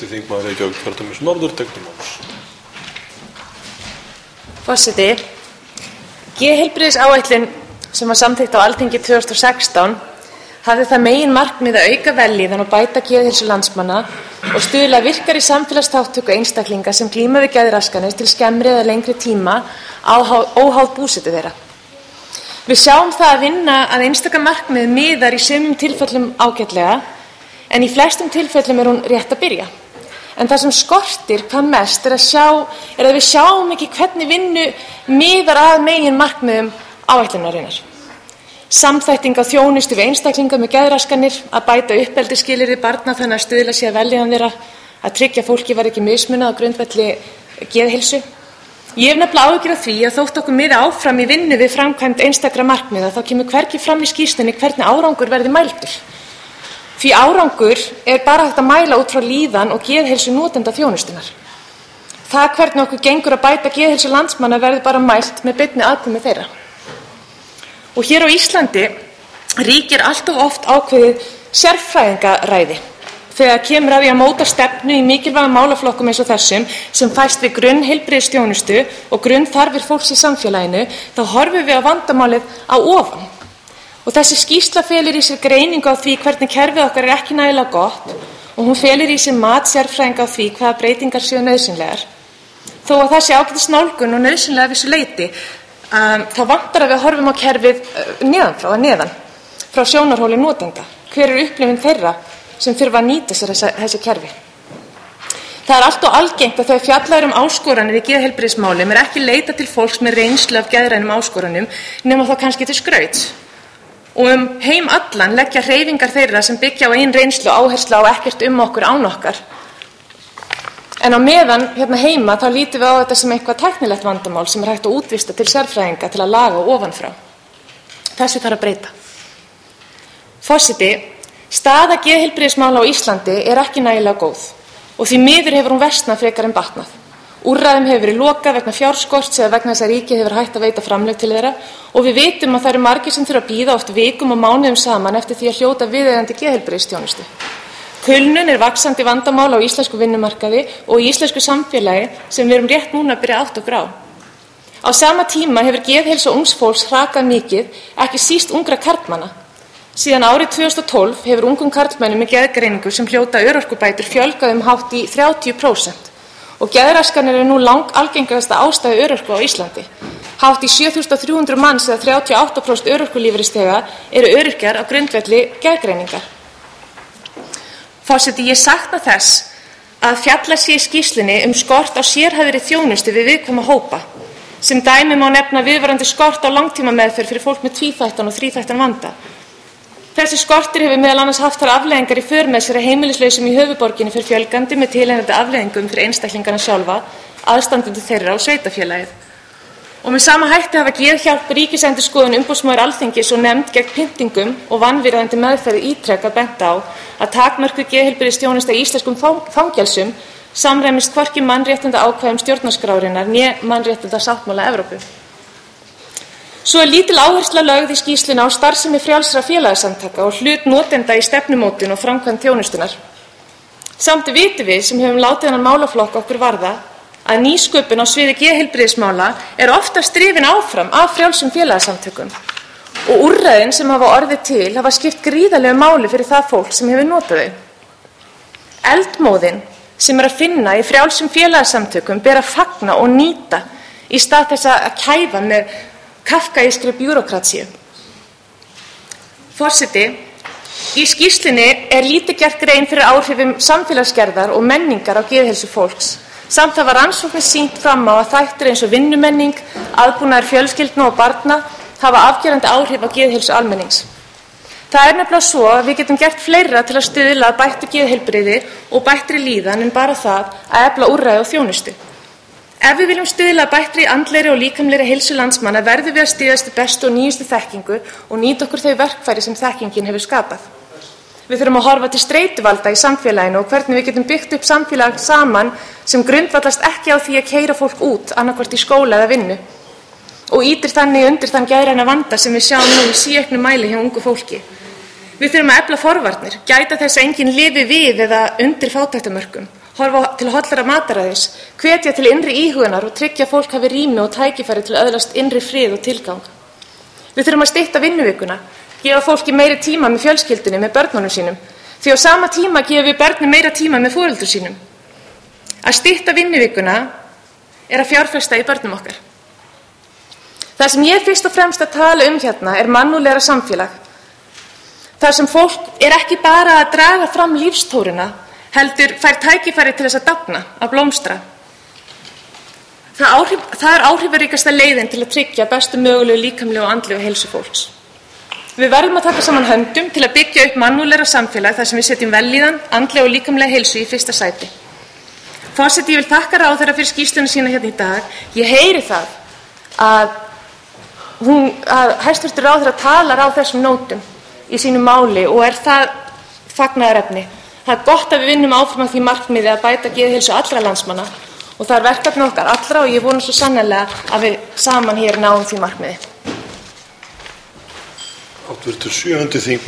Þingmaður Reykjavíkurkjördæmis norður tekur til máls. Forseti, geðheilbrigðisáætlun sem var samþykkt á Alþingi 2016 hafði það meginmarkmið að auka vellíðan og bæta geðheilsu landsmanna og stuðla að virkari samfélagsþátttöku einstaklinga sem glíma við geðraskanir til skemmri eða lengri tíma óháð búsetu þeirra. Við sjáum það að vinna að einstaka markmið miðar í sumum tilfellum ágætlega, en í flestum tilfellum hún rétt að byrja. En það sem skortir hvað mest er að við sjáum ekki hvernig vinnu miðar að megin markmiðum áætlunarinnar. Samþætting á þjónustu við einstaklinga með geðraskanir, að bæta uppeldisskilyrði barna þannig að stuðla sé að vellíðan þeirra, að tryggja fólki var ekki mismunað á grundvelli geðheilsu. Ég hef nefnilega áhyggjur af því að þótt okkur miði áfram í vinnu við framkvæmd einstakra markmiða þá kemur hvergi fram í skýrslunni hvernig árangur verði mældur. Því árangur er bara hægt að mæla út frá líðan og geðheilsu notenda þjónustunnar. Það hvernig okkur gengur að bæta geðheilsu landsmanna verður bara mælt með beinni aðkomu þeirra. Og hér á Íslandi ríkir allt of oft ákveðið sérfræðingaræði þegar kemur að því að móta stefnu í mikilvægum málaflokkum eins og þessum sem fæst við grunnheilbrigðisþjónustu og grunnþarfir fólks í samfélaginu, þá horfum við á vandamálið á ofan. Og þessi skýrsla felur í sér greiningu á því hvernig kerfið okkar er ekki nægilega gott og hún felur í sér mat sérfræðinga á því hvaða breytingar séu nauðsynlegar. Þó að það sé ágætis nálgun og nauðsynlega að vissu leyti, þá vantar að við horfum á kerfið neðan, frá sjónarhóli notenda. Hver er upplifun þeirra sem þurfa að nýta sér þessi kerfi? Það er allt og algengt að þegar fjallað er áskoranir í geðheilbrigðismálum er ekki leitað til fólks með reynslu af geðrænum áskoranum nema þá kannski til skrauts. Og heim allan leggja hreyfingar þeirra sem byggja á ein reynslu áherslu á ekkert okkur án okkar. En á meðan hérna heima þá lítum við á þetta sem eitthvað tæknilegt vandamál sem hægt að útvista til sérfræðinga til að laga ofanfrá. Þessu þarf að breyta. Forseti, staða geðheilbrigðismála á Íslandi er ekki nægilega góð og því miður hefur hún versnað frekar en batnað. Úrræðum hefur verið lokað vegna fjárskorts eða vegna þess að ríkið hefur hætt að veita framlög til þeirra og við vitum að það eru margir sem þurfa að bíða oft vikum og mánuðum saman eftir því að hljóta viðeigandi geðheilbrigðisþjónustu. Kulnun er vaxandi vandamál á íslensku vinnumarkaði og í íslensku samfélagi sem við erum rétt núna að byrja að átta okkur á. Á sama tíma hefur geðheilsa ungs fólks hrakað mikið, ekki síst ungra karlmanna. Síðan árið 2012 hefur ungum karlmennum með geðgreiningu sem hljóta örorkubætur fjölgað hátt í 30% og geðraskanir eru nú algengasta ástæða örorku á Íslandi. Hátt í 7.300 manns eða 38% örorkulífeyrisþega eru öryrkjar á grundvelli geðgreiningar. Forseti, ég sakna þess að fjallað sé í skýrslunni skort á sérhæfðri þjónustu við viðkvæma hópa. Sem dæmi má nefna viðvarandi skort á langtímameðferð fyrir fólk með tvíþættan og þríþættan vanda. Þessi skortur hefur meðal annars haft þær afleiðingar í för með sér að heimilislausum í höfuðborginni fer fjölgandi með tilheyrandi afleiðingum fyrir einstaklingana sjálfa, aðstandendur þeirra og sveitarfélagið. Og með sama hætti hafa Geðhjálp, Ríkisendurskoðun, umboðsmaður Alþingis og nefnd gegn pyntingum og vanvirðandi meðferð ítrekað bent á að takmörkuð geðheilbrigðisþjónusta í íslenskum fangelsum samræmist hvorki mannréttindaákvæðum stjórnarskrárinnar né mannréttindasáttmála Evrópu. Svo er lítil áhersla lögð í skýrsluna á starfsemi frjálsra félagasamtaka og hlut notenda í stefnumótun og framkvæmd þjónustunnar. Samt vitum við sem höfum látið þennan málaflokk okkur varða að nýsköpun á sviði geðheilbrigðismála er oftast drifin áfram af frjálsum félagasamtökum og úrræðin sem hafa orðið til hafa skipt gríðarlegu máli fyrir það fólk sem hefur notað þau. Eldmóðin sem er að finna í frjálsum félagasamtökum ber að fagna og nýta í stað þess að kæfa með kafkaískri bjúrókratíu. Forseti, í skýrslunni er lítið gert grein fyrir áhrifum samfélagsgerðar og menningar á geðheilsu fólks. Samt hafa rannsóknir sýnt fram á að þættir eins og vinnumenning, aðbúnaður fjölskyldna og barna hafa afgerandi áhrif á geðheilsu almennings. Það er nefnilega svo að við getum gert fleira til að stuðla að bættu geðheilbrigði og bættri líðan en bara það að efla úrræði og þjónustu. Ef við viljum stuðla að bættri andlegri og líkamlegri heilsu landsmanna verðum við að styðjast við bestu og nýjustu þekkingu og nýta okkur þau verkfæri sem þekkingin hefur skapað. Við þurfum að horfa til streituvalda í samfélaginu og hvernig við getum byggt upp samfélag saman sem grundvallast ekki á því að keyra fólk út annaðhvort í skóla eða vinnu og ýtir þannig undir þann geðræna vanda sem við sjáum nú í síauknum mæli hjá ungu fólki. Við þurfum að efla forvarnir, gæta þess að enginn lifi við eða undir fátæktarmörkum horfa til hollara mataræðis, hvetja til innri íhugunar og tryggja að fólk hafi rými og tækifæri til að öðlast innri frið og tilgang. Við þurfum að stytta vinnuvikuna, gefa fólki meiri tíma með fjölskyldunni, með börnunum sínum, því á sama tíma gefum við börnum meira tíma með foreldrum sínum. Að stytta vinnuvikuna að fjárfesta í börnum okkar. Það sem ég fyrst og fremst að tala hérna er mannúðlegra samfélag. Þar sem fólk ekki bara að draga fram lífstóruna, heldur fær tækifæri til þess að dafna, að blómstra. Það áhrifaríkasta leiðin til að tryggja bestu mögulegu líkamlegu og andlegu heilsu fólks. Við verðum að taka saman höndum til að byggja upp mannúðlegra samfélag þar sem við setjum vellíðan, andlega og líkamlega heilsu í fyrsta sæti. Forseti, ég vil þakka ráðherra fyrir skýrsluna sína hérna í dag. Ég heyri það að hæstvirtur ráðherra talar á þessum nótum í sínu máli og það fagnaðarefni. Það gott að við vinnum áfram að því markmiði að bæta geðheilsu allra landsmanna og það verkefni okkar allra og ég vona svo sannarlega að við saman hér náum því markmiði. Hv. 7. þingmaður